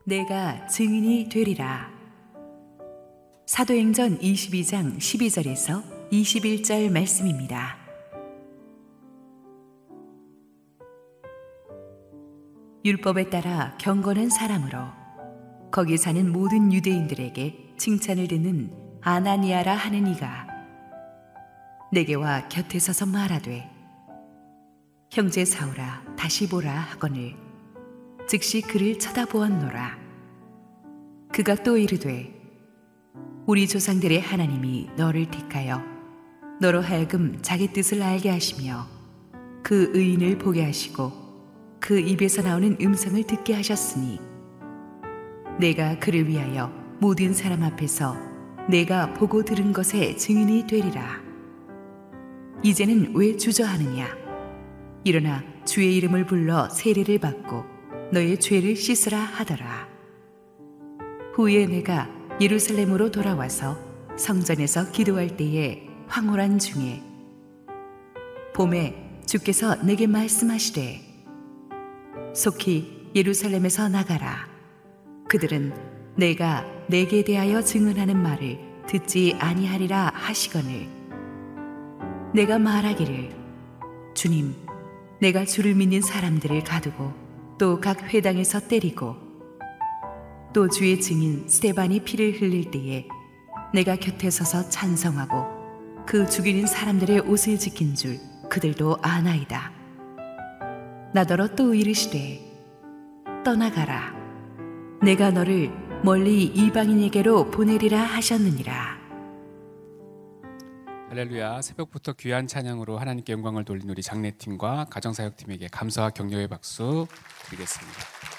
내가 증인이 되리라. 사도행전 22장 12절에서 21절 말씀입니다. 율법에 따라 경건한 사람으로 거기 사는 모든 유대인들에게 칭찬을 듣는 아나니아라 하는 이가 내게와 곁에 서서 말하되, 형제 사울아 다시 보라 하거늘 즉시 그를 쳐다보았노라. 그가 또 이르되, 우리 조상들의 하나님이 너를 택하여 너로 하여금 자기 뜻을 알게 하시며 그 의인을 보게 하시고 그 입에서 나오는 음성을 듣게 하셨으니 내가 그를 위하여 모든 사람 앞에서 내가 보고 들은 것의 증인이 되리라. 이제는 왜 주저하느냐? 일어나 주의 이름을 불러 세례를 받고 너의 죄를 씻으라 하더라. 후에 내가 예루살렘으로 돌아와서 성전에서 기도할 때에 황홀한 중에 봄에 주께서 내게 말씀하시되, 속히 예루살렘에서 나가라. 그들은 내가 내게 대하여 증언하는 말을 듣지 아니하리라 하시거늘 내가 말하기를, 주님, 내가 주를 믿는 사람들을 가두고 또 각 회당에서 때리고 또 주의 증인 스데반이 피를 흘릴 때에 내가 곁에 서서 찬성하고 그 죽이는 사람들의 옷을 지킨 줄 그들도 아나이다. 나더러 또 이르시되, 떠나가라. 내가 너를 멀리 이방인에게로 보내리라 하셨느니라. 할렐루야. 새벽부터 귀한 찬양으로 하나님께 영광을 돌린 우리 장례팀과 가정사역팀에게 감사와 격려의 박수 드리겠습니다.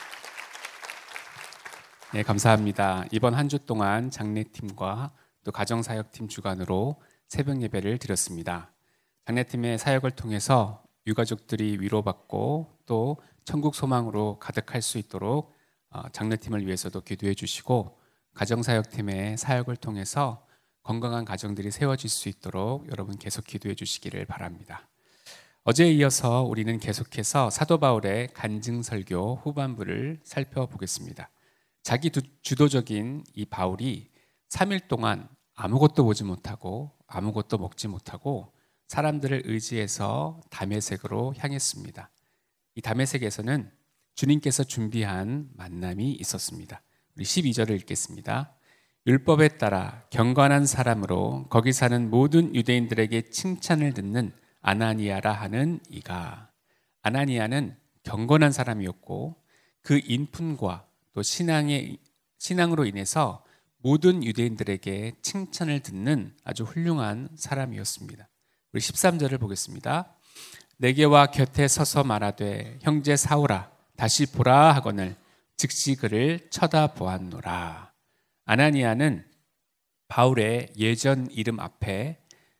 네, 감사합니다. 이번 한 주 동안 장례팀과 또 가정사역팀 주관으로 새벽 예배를 드렸습니다. 장례팀의 사역을 통해서 유가족들이 위로받고 또 천국 소망으로 가득할 수 있도록 장례팀을 위해서도 기도해 주시고, 가정사역팀의 사역을 통해서 건강한 가정들이 세워질 수 있도록 여러분 계속 기도해 주시기를 바랍니다. 어제에 이어서 우리는 계속해서 사도 바울의 간증설교 후반부를 살펴보겠습니다. 자기 주도적인 이 바울이 3일 동안 아무것도 보지 못하고 아무것도 먹지 못하고 사람들을 의지해서 다메섹으로 향했습니다. 이 다메섹에서는 주님께서 준비한 만남이 있었습니다. 우리 12절을 읽겠습니다. 율법에 따라 경건한 사람으로 거기 사는 모든 유대인들에게 칭찬을 듣는 아나니아라 하는 이가, 아나니아는 경건한 사람이었고 그 인품과 또 신앙으로 인해서 모든 유대인들에게 칭찬을 듣는 아주 훌륭한 사람이었습니다. 우리 13절을 보겠습니다. 내게와 곁에 서서 말하되, 형제 사울아 다시 보라 하거늘 즉시 그를 쳐다보았노라. 아나니아는 바울의 예전 이름 앞에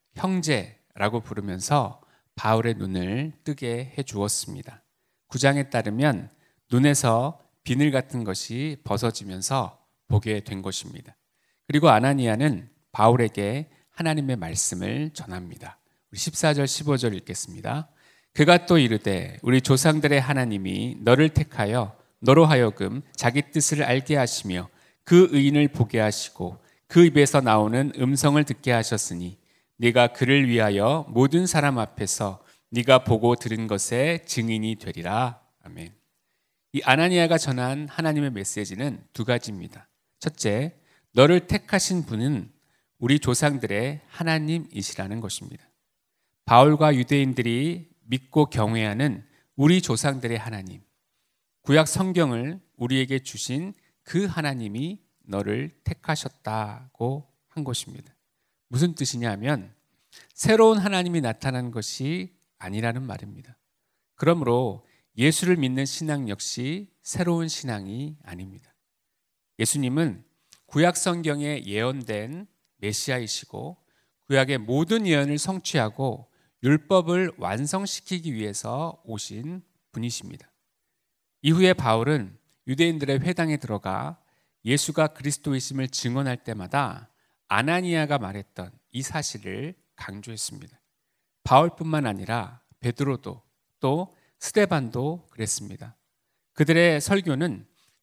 형제라고 부르면서 바울의 눈을 뜨게 해주었습니다. 9장에 따르면 눈에서 비늘 같은 것이 벗어지면서 보게 된 것입니다. 그리고 아나니아는 바울에게 하나님의 말씀을 전합니다. 우리 14절 15절 읽겠습니다. 그가 또 이르되, 우리 조상들의 하나님이 너를 택하여 너로 하여금 자기 뜻을 알게 하시며 그 의인을 보게 하시고 그 입에서 나오는 음성을 듣게 하셨으니 네가 그를 위하여 모든 사람 앞에서 네가 보고 들은 것의 증인이 되리라. 아멘. 이 아나니아가 전한 하나님의 메시지는 두 가지입니다. 첫째, 너를 택하신 분은 우리 조상들의 하나님이시라는 것입니다. 바울과 유대인들이 믿고 경외하는 우리 조상들의 하나님, 구약 성경을 우리에게 주신 그 하나님이 너를 택하셨다고 한 것입니다. 무슨 뜻이냐면 새로운 하나님이 나타난 것이 아니라는 말입니다. 그러므로 예수를 믿는 신앙 역시 새로운 신앙이 아닙니다. 예수님은 구약 성경에 예언된 메시아이시고 구약의 모든 예언을 성취하고 율법을 완성시키기 위해서 오신 분이십니다. 이후에 바울은 유대인들의 회당에 들어가 예수가 그리스도이심을 증언할 때마다 아나니아가 말했던 이 사실을 강조했습니다. 바울뿐만 아니라 베드로도 또 스데반도 그랬습니다. 그들의 설교는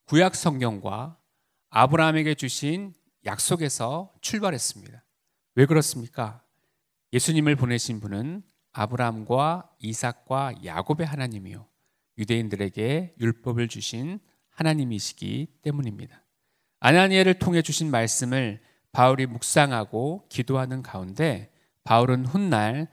구약 성경과 아브라함에게 주신 약속에서 출발했습니다. 왜 그렇습니까? 예수님을 보내신 분은 아브라함과 이삭과 야곱의 하나님이요, 유대인들에게 율법을 주신 하나님이시기 때문입니다. 아나니아를 통해 주신 말씀을 바울이 묵상하고 기도하는 가운데 바울은 훗날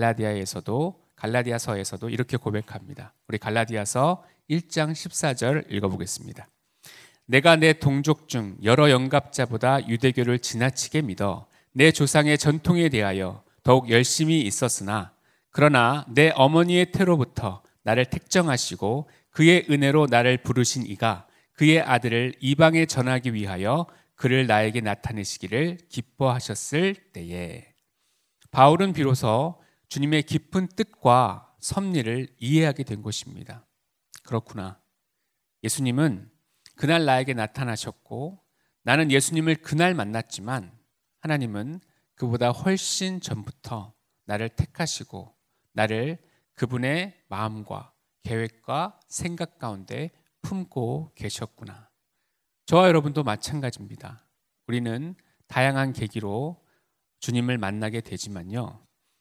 갈라디아서에서도 이렇게 고백합니다. 우리 갈라디아서 1장 14절 읽어보겠습니다. 내가 내 동족 중 여러 영갑자보다 유대교를 지나치게 믿어 내 조상의 전통에 대하여 더욱 열심히 있었으나 그러나 내 어머니의 태로부터 나를 택정하시고 그의 은혜로 나를 부르신 이가 그의 아들을 이방에 전하기 위하여 그를 나에게 나타내시기를 기뻐하셨을 때에, 바울은 비로소 주님의 깊은 뜻과 섭리를 이해하게 된 것입니다. 그렇구나. 예수님은 그날 나에게 나타나셨고 나는 예수님을 그날 만났지만 하나님은 그보다 훨씬 전부터 나를 택하시고 나를 그분의 마음과 계획과 생각 가운데 품고 계셨구나. 저와 여러분도 마찬가지입니다. 우리는 다양한 계기로 주님을 만나게 되지만요,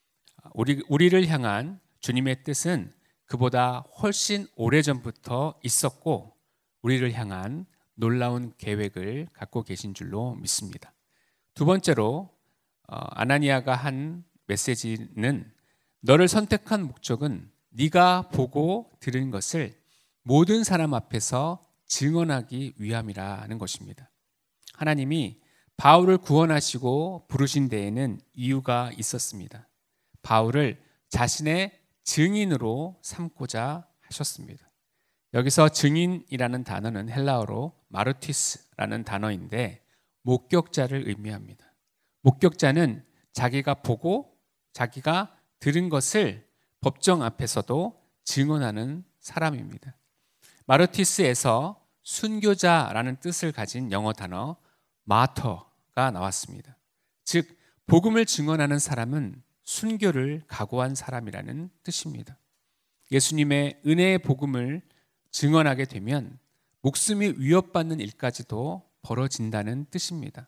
우리를 향한 주님의 뜻은 그보다 훨씬 오래전부터 있었고 우리를 향한 놀라운 계획을 갖고 계신 줄로 믿습니다. 두 번째로 아나니아가 한 메시지는 너를 선택한 목적은 네가 보고 들은 것을 모든 사람 앞에서 증언하기 위함이라는 것입니다. 하나님이 바울을 구원하시고 부르신 데에는 이유가 있었습니다. 바울을 자신의 증인으로 삼고자 하셨습니다. 여기서 증인이라는 단어는 헬라어로 마르티스라는 단어인데 목격자를 의미합니다. 목격자는 자기가 보고 자기가 들은 것을 법정 앞에서도 증언하는 사람입니다. 마르티스에서 순교자라는 뜻을 가진 영어 단어 마터가 나왔습니다. 즉 복음을 증언하는 사람은 순교를 각오한 사람이라는 뜻입니다. 예수님의 은혜의 복음을 증언하게 되면 목숨이 위협받는 일까지도 벌어진다는 뜻입니다.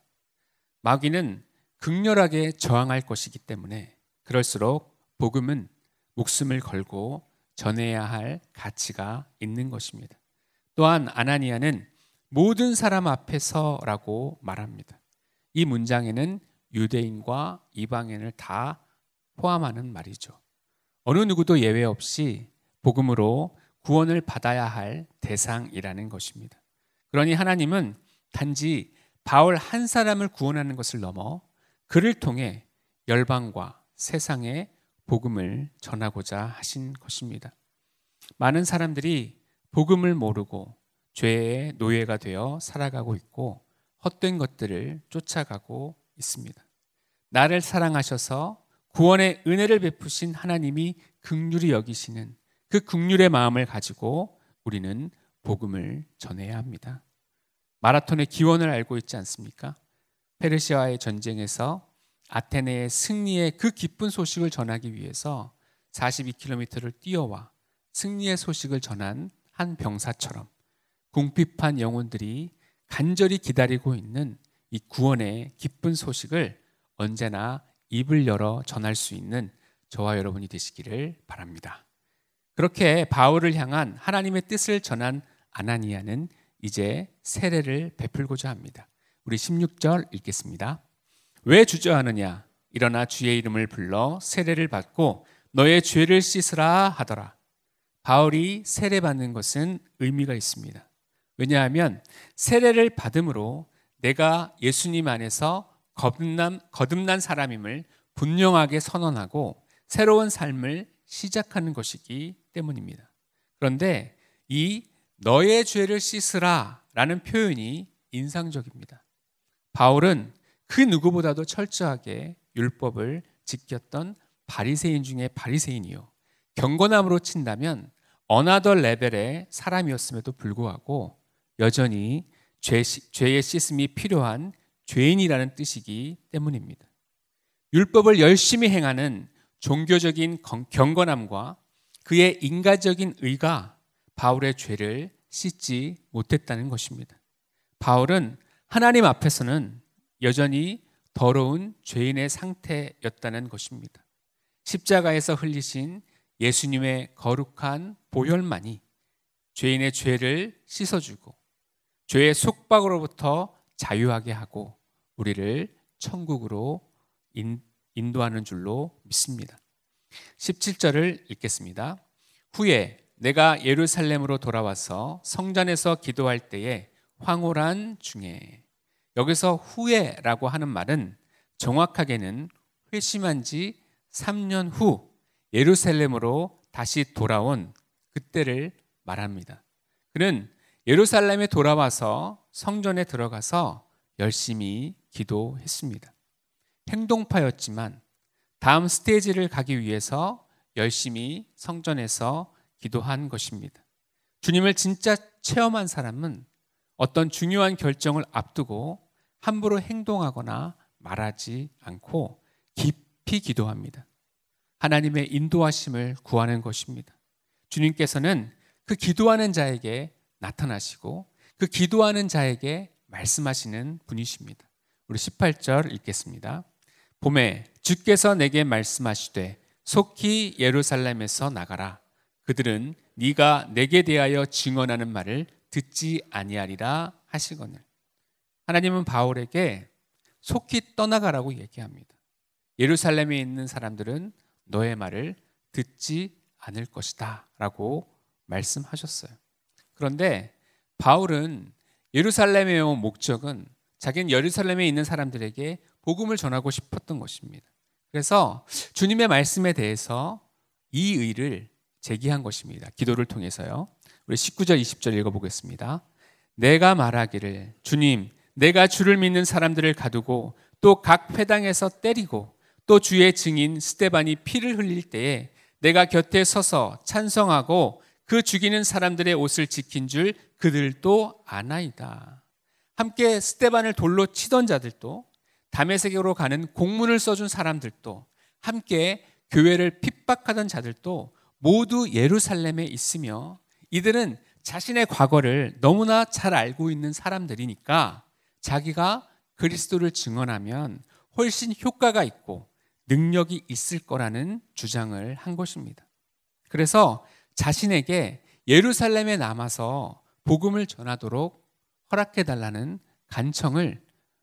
마귀는 극렬하게 저항할 것이기 때문에 그럴수록 복음은 목숨을 걸고 전해야 할 가치가 있는 것입니다. 또한 아나니아는 모든 사람 앞에서라고 말합니다. 이 문장에는 유대인과 이방인을 다 포함하는 말이죠. 어느 누구도 예외 없이 복음으로 구원을 받아야 할 대상이라는 것입니다. 그러니 하나님은 단지 바울 한 사람을 구원하는 것을 넘어 그를 통해 열방과 세상에 복음을 전하고자 하신 것입니다. 많은 사람들이 복음을 모르고 죄의 노예가 되어 살아가고 있고 헛된 것들을 쫓아가고 있습니다. 나를 사랑하셔서 구원의 은혜를 베푸신 하나님이 긍휼히 여기시는 그 긍휼의 마음을 가지고 우리는 복음을 전해야 합니다. 마라톤의 기원을 알고 있지 않습니까? 페르시아와의 전쟁에서 아테네의 승리의 그 기쁜 소식을 전하기 위해서 42km를 뛰어와 승리의 소식을 전한 한 병사처럼 궁핍한 영혼들이 간절히 기다리고 있는 이 구원의 기쁜 소식을 언제나 입을 열어 전할 수 있는 저와 여러분이 되시기를 바랍니다. 그렇게 바울을 향한 하나님의 뜻을 전한 아나니아는 이제 세례를 베풀고자 합니다. 우리 16절 읽겠습니다. 왜 주저하느냐? 일어나 주의 이름을 불러 세례를 받고 너의 죄를 씻으라 하더라. 바울이 세례받는 것은 의미가 있습니다. 왜냐하면 세례를 받음으로 내가 예수님 안에서 거듭난 사람임을 분명하게 선언하고 새로운 삶을 시작하는 것이기 때문입니다. 그런데 이 너의 죄를 씻으라 라는 표현이 인상적입니다. 바울은 그 누구보다도 철저하게 율법을 지켰던 바리새인 중에 바리새인이요, 경건함으로 친다면 어나더 레벨의 사람이었음에도 불구하고 여전히 죄의 씻음이 필요한 죄인이라는 뜻이기 때문입니다. 율법을 열심히 행하는 종교적인 경건함과 그의 인간적인 의가 바울의 죄를 씻지 못했다는 것입니다. 바울은 하나님 앞에서는 여전히 더러운 죄인의 상태였다는 것입니다. 십자가에서 흘리신 예수님의 거룩한 보혈만이 죄인의 죄를 씻어주고 죄의 속박으로부터 자유하게 하고 우리를 천국으로 인도하는 줄로 믿습니다. 17절을 읽겠습니다. 후에 내가 예루살렘으로 돌아와서 성전에서 기도할 때에 황홀한 중에, 여기서 후에라고 하는 말은 정확하게는 회심한 지 3년 후 예루살렘으로 다시 돌아온 그때를 말합니다. 그는 예루살렘에 돌아와서 성전에 들어가서 열심히 기도했습니다. 행동파였지만 다음 스테이지를 가기 위해서 열심히 성전에서 기도한 것입니다. 주님을 진짜 체험한 사람은 어떤 중요한 결정을 앞두고 함부로 행동하거나 말하지 않고 깊이 기도합니다. 하나님의 인도하심을 구하는 것입니다. 주님께서는 그 기도하는 자에게 나타나시고 그 기도하는 자에게 말씀하시는 분이십니다. 우리 18절 읽겠습니다. 봄에 주께서 내게 말씀하시되 속히 예루살렘에서 나가라. 그들은 네가 내게 대하여 증언하는 말을 듣지 아니하리라 하시거늘. 하나님은 바울에게 속히 떠나가라고 얘기합니다. 예루살렘에 있는 사람들은 너의 말을 듣지 않을 것이다 라고 말씀하셨어요. 그런데 바울은 예루살렘에 온 목적은 자기는 예루살렘에 있는 사람들에게 복음을 전하고 싶었던 것입니다. 그래서 주님의 말씀에 대해서 이 의를 제기한 것입니다. 기도를 통해서요. 우리 19절 20절 읽어보겠습니다. 내가 말하기를 주님 내가 주를 믿는 사람들을 가두고 또 각 회당에서 때리고 또 주의 증인 스데반이 피를 흘릴 때에 내가 곁에 서서 찬성하고 그 죽이는 사람들의 옷을 지킨 줄 그들도 아나이다. 함께 스데반을 돌로 치던 자들도 다메섹으로 가는 공문을 써준 사람들도 함께 교회를 핍박하던 자들도 모두 예루살렘에 있으며 이들은 자신의 과거를 너무나 잘 알고 있는 사람들이니까 자기가 그리스도를 증언하면 훨씬 효과가 있고 능력이 있을 거라는 주장을 한 것입니다. 그래서 자신에게 예루살렘에 남아서 복음을 전하도록 허락해달라는 간청을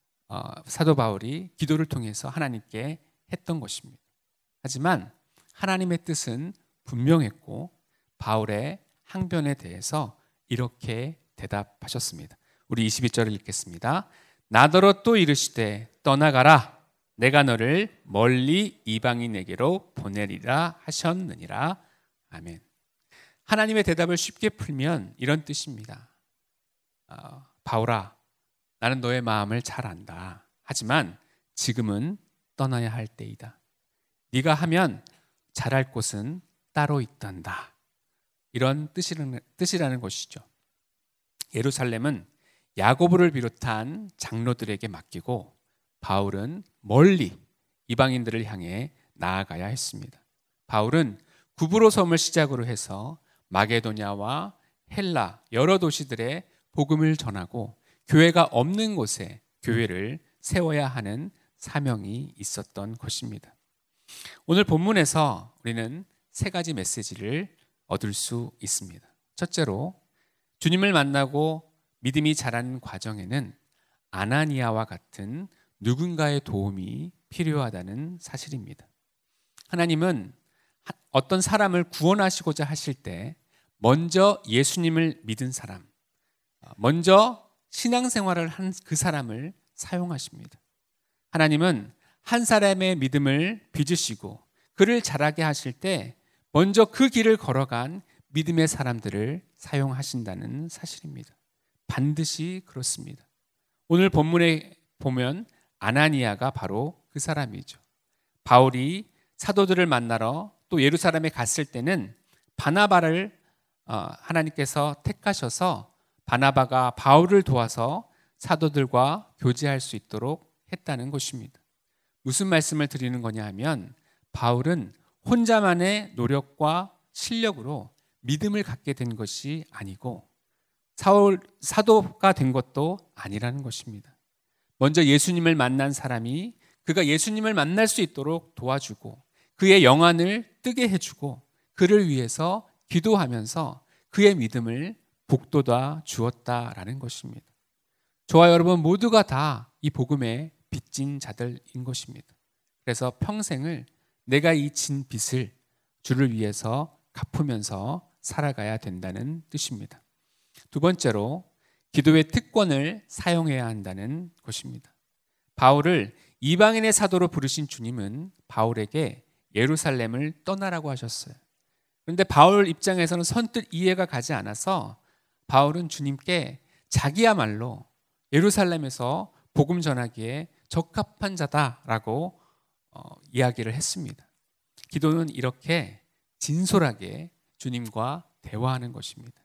사도 바울이 기도를 통해서 하나님께 했던 것입니다. 하지만 하나님의 뜻은 분명했고 바울의 항변에 대해서 이렇게 대답하셨습니다. 우리 22절을 읽겠습니다. 나더러 또 이르시되 떠나가라. 내가 너를 멀리 이방인에게로 보내리라 하셨느니라. 아멘. 하나님의 대답을 쉽게 풀면 이런 뜻입니다. 바울아, 나는 너의 마음을 잘 안다. 하지만 지금은 떠나야 할 때이다. 네가 하면 잘할 곳은 따로 있단다. 이런 뜻이라는 것이죠. 예루살렘은 야고보를 비롯한 장로들에게 맡기고 바울은 멀리 이방인들을 향해 나아가야 했습니다. 바울은 구브로 섬을 시작으로 해서 마게도냐와 헬라 여러 도시들에 복음을 전하고 교회가 없는 곳에 교회를 세워야 하는 사명이 있었던 것입니다. 오늘 본문에서 우리는 세 가지 메시지를 얻을 수 있습니다. 첫째로 주님을 만나고 믿음이 자라는 과정에는 아나니아와 같은 누군가의 도움이 필요하다는 사실입니다. 하나님은 어떤 사람을 구원하시고자 하실 때 먼저 예수님을 믿은 사람, 먼저 신앙생활을 한 그 사람을 사용하십니다. 하나님은 한 사람의 믿음을 빚으시고 그를 자라게 하실 때 먼저 그 길을 걸어간 믿음의 사람들을 사용하신다는 사실입니다. 반드시 그렇습니다. 오늘 본문에 보면 아나니아가 바로 그 사람이죠. 바울이 사도들을 만나러 또 예루살렘에 갔을 때는 바나바를 하나님께서 택하셔서 바나바가 바울을 도와서 사도들과 교제할 수 있도록 했다는 것입니다. 무슨 말씀을 드리는 거냐 하면 바울은 혼자만의 노력과 실력으로 믿음을 갖게 된 것이 아니고 사도가 된 것도 아니라는 것입니다. 먼저 예수님을 만난 사람이 그가 예수님을 만날 수 있도록 도와주고 그의 영안을 뜨게 해주고 그를 위해서 기도하면서 그의 믿음을 북돋아 주었다라는 것입니다. 저와 여러분 모두가 다 이 복음에 빚진 자들인 것입니다. 그래서 평생을 내가 이 진 빚을 주를 위해서 갚으면서 살아가야 된다는 뜻입니다. 두 번째로 기도의 특권을 사용해야 한다는 것입니다. 바울을 이방인의 사도로 부르신 주님은 바울에게 예루살렘을 떠나라고 하셨어요. 그런데 바울 입장에서는 선뜻 이해가 가지 않아서 바울은 주님께 자기야말로 예루살렘에서 복음 전하기에 적합한 자다라고 이야기를 했습니다. 기도는 이렇게 진솔하게 주님과 대화하는 것입니다.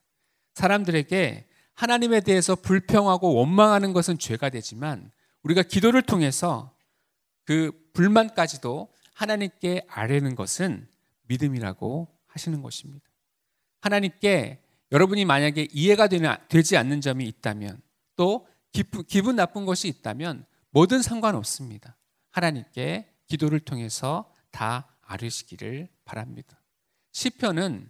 사람들에게 하나님에 대해서 불평하고 원망하는 것은 죄가 되지만 우리가 기도를 통해서 그 불만까지도 하나님께 아뢰는 것은 믿음이라고 하시는 것입니다. 하나님께 여러분이 만약에 이해가 되지 않는 점이 있다면 또 기분 나쁜 것이 있다면 뭐든 상관없습니다. 하나님께 기도를 통해서 다 아뢰시기를 바랍니다. 시편은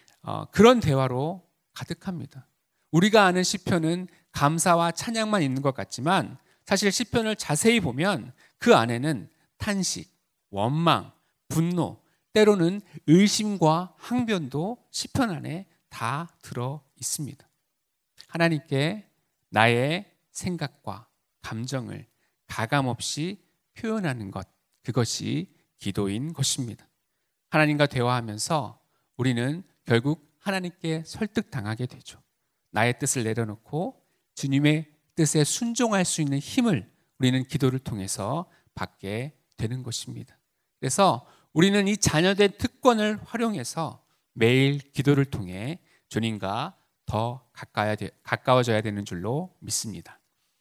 그런 대화로 가득합니다. 우리가 아는 시편은 감사와 찬양만 있는 것 같지만 사실 시편을 자세히 보면 그 안에는 탄식, 원망, 분노, 때로는 의심과 항변도 시편 안에 다 들어 있습니다. 하나님께 나의 생각과 감정을 가감없이 표현하는 것, 그것이 기도인 것입니다. 하나님과 대화하면서 우리는 결국 하나님께 설득당하게 되죠. 나의 뜻을 내려놓고 주님의 뜻에 순종할 수 있는 힘을 우리는 기도를 통해서 받게 되는 것입니다. 그래서 우리는 이 자녀된 특권을 활용해서 매일 기도를 통해 주님과 더 가까워져야 되는 줄로 믿습니다.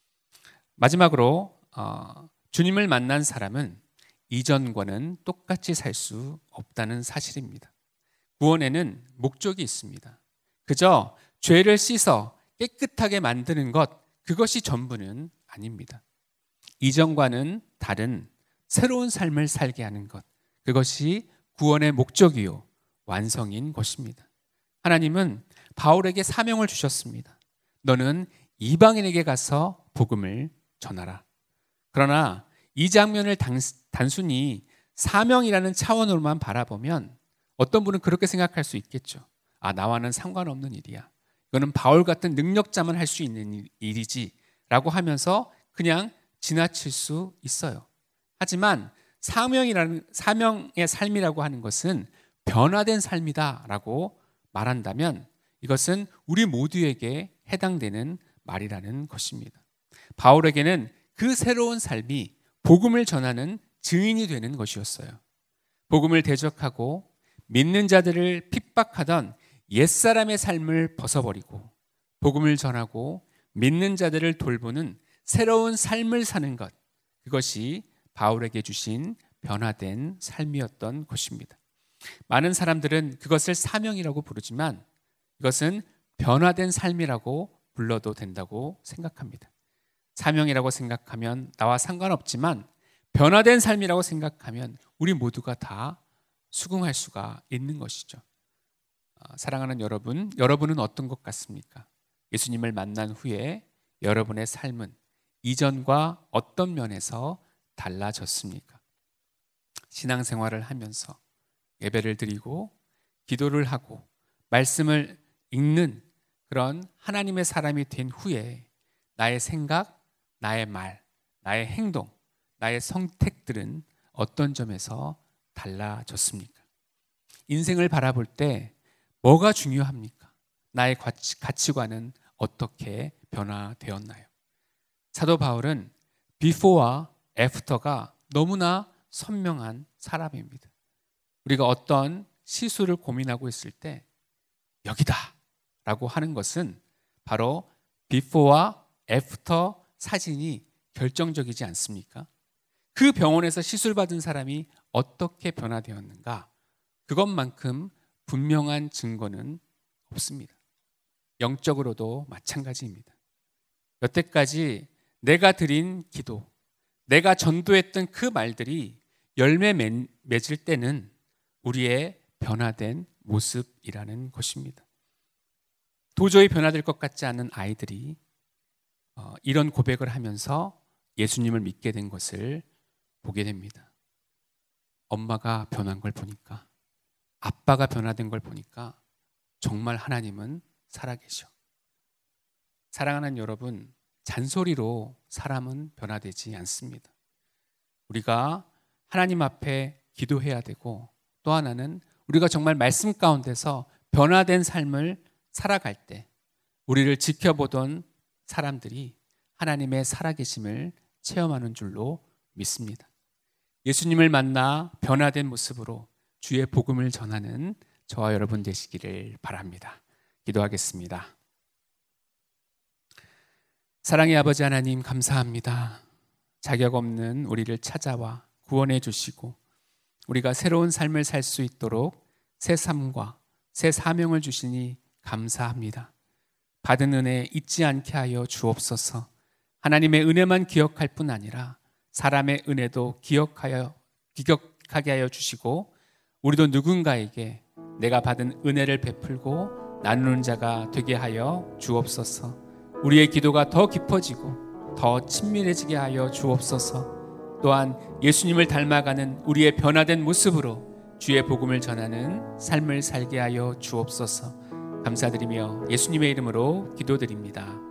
마지막으로 주님을 만난 사람은 이전과는 똑같이 살 수 없다는 사실입니다. 구원에는 목적이 있습니다. 그저 죄를 씻어 깨끗하게 만드는 것, 그것이 전부는 아닙니다. 이전과는 다른 새로운 삶을 살게 하는 것, 그것이 구원의 목적이요 완성인 것입니다. 하나님은 바울에게 사명을 주셨습니다. 너는 이방인에게 가서 복음을 전하라. 그러나 이 장면을 단순히 사명이라는 차원으로만 바라보면 어떤 분은 그렇게 생각할 수 있겠죠. 나와는 상관없는 일이야. 이거는 바울 같은 능력자만 할 수 있는 일이지 라고 하면서 그냥 지나칠 수 있어요. 하지만 사명의 삶이라고 하는 것은 변화된 삶이다 라고 말한다면 이것은 우리 모두에게 해당되는 말이라는 것입니다. 바울에게는 그 새로운 삶이 복음을 전하는 증인이 되는 것이었어요. 복음을 대적하고 믿는 자들을 핍박하던 옛사람의 삶을 벗어버리고 복음을 전하고 믿는 자들을 돌보는 새로운 삶을 사는 것, 그것이 바울에게 주신 변화된 삶이었던 것입니다. 많은 사람들은 그것을 사명이라고 부르지만 이것은 변화된 삶이라고 불러도 된다고 생각합니다. 사명이라고 생각하면 나와 상관없지만 변화된 삶이라고 생각하면 우리 모두가 다 수긍할 수가 있는 것이죠. 사랑하는 여러분, 여러분은 어떤 것 같습니까? 예수님을 만난 후에 여러분의 삶은 이전과 어떤 면에서 달라졌습니까? 신앙생활을 하면서 예배를 드리고 기도를 하고 말씀을 읽는 그런 하나님의 사람이 된 후에 나의 생각, 나의 말, 나의 행동, 나의 선택들은 어떤 점에서 달라졌습니까? 인생을 바라볼 때 뭐가 중요합니까? 나의 가치관은 어떻게 변화되었나요? 사도 바울은 before와 after가 너무나 선명한 사람입니다. 우리가 어떤 시술을 고민하고 있을 때 여기다 라고 하는 것은 바로 before와 after 사진이 결정적이지 않습니까? 그 병원에서 시술받은 사람이 어떻게 변화되었는가? 그것만큼 분명한 증거는 없습니다. 영적으로도 마찬가지입니다. 여태까지 내가 드린 기도, 내가 전도했던 그 말들이 열매 맺을 때는 우리의 변화된 모습이라는 것입니다. 도저히 변화될 것 같지 않은 아이들이 이런 고백을 하면서 예수님을 믿게 된 것을 보게 됩니다. 엄마가 변한 걸 보니까, 아빠가 변화된 걸 보니까 정말 하나님은 살아계셔. 사랑하는 여러분, 잔소리로 사람은 변화되지 않습니다. 우리가 하나님 앞에 기도해야 되고, 또 하나는 우리가 정말 말씀 가운데서 변화된 삶을 살아갈 때 우리를 지켜보던 사람들이 하나님의 살아계심을 체험하는 줄로 믿습니다. 예수님을 만나 변화된 모습으로 주의 복음을 전하는 저와 여러분 되시기를 바랍니다. 기도하겠습니다. 사랑의 아버지 하나님, 감사합니다. 자격 없는 우리를 찾아와 구원해 주시고 우리가 새로운 삶을 살 수 있도록 새 삶과 새 사명을 주시니 감사합니다. 받은 은혜 잊지 않게 하여 주옵소서. 하나님의 은혜만 기억할 뿐 아니라 사람의 은혜도 기억하게 하여 주시고, 우리도 누군가에게 내가 받은 은혜를 베풀고 나누는 자가 되게 하여 주옵소서. 우리의 기도가 더 깊어지고 더 친밀해지게 하여 주옵소서. 또한 예수님을 닮아가는 우리의 변화된 모습으로 주의 복음을 전하는 삶을 살게 하여 주옵소서. 감사드리며 예수님의 이름으로 기도드립니다.